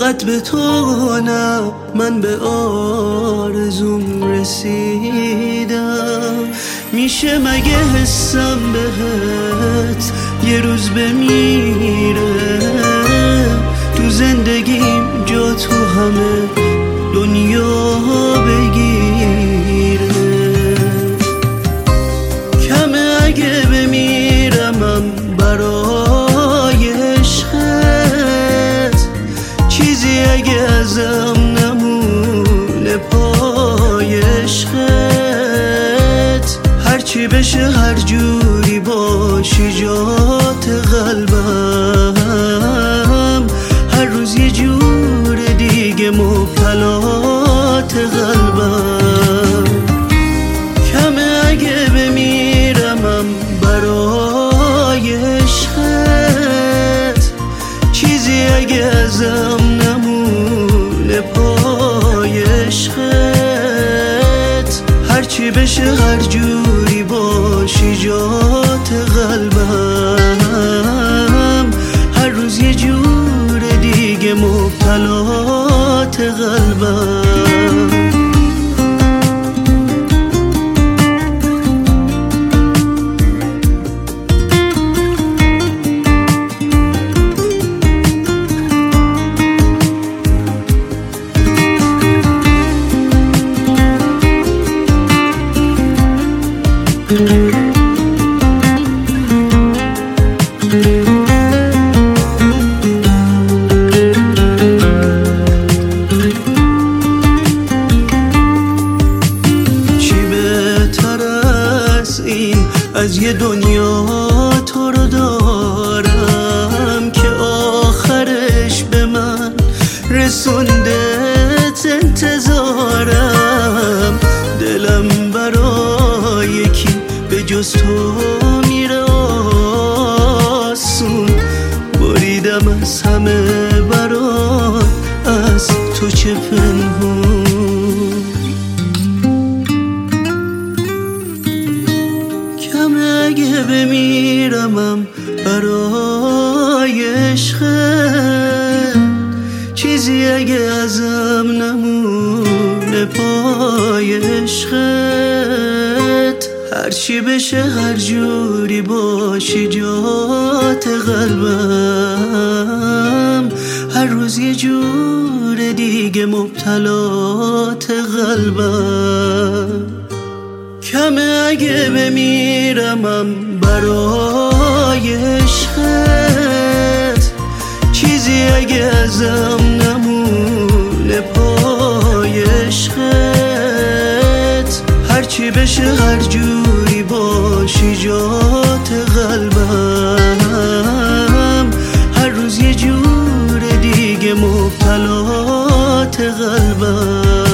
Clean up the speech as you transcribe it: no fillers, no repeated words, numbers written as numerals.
فقط به تو نه، من به آرزوم رسیدم. میشه مگه حسم بهت یه روز بمیره؟ تو زندگیم جا تو همه دنیا بگیره. کمه اگه بمیرمم برای عشقت، چیزی اگه ازم نمونه پای عشقت. هرچی بشه هر جوری باشی جات قلبم، هر روز یه جور دیگه مبتلات قلبم. کمه اگه بمیرمم برای عشقت، چیزی اگه ازم نمونه پای عشقت. هرچی بشه هر جوری باشی جات قلبم، هر روز یه جور دیگه مبتلات قلبم. از یه دنیا تو رو دارم که آخرش به من رسونده انتظارم. دلم برای کی به جز تو میره آسون، بریدم از همه برات، از تو چه پنهون. اگه بمیرمم برای عشقت، چیزی اگه ازم نمونه پای عشقت. هرچی بشه هر جوری باشی جات قلبم، هر روز یه جور دیگه مبتلات قلبم. کمه اگه بمیرمم برای عشقت، چیزی اگه ازم نمونه پای عشقت. هرچی بشه هر جوری باشی جات قلبم، هر روز یه جور دیگه مبتلات قلبم.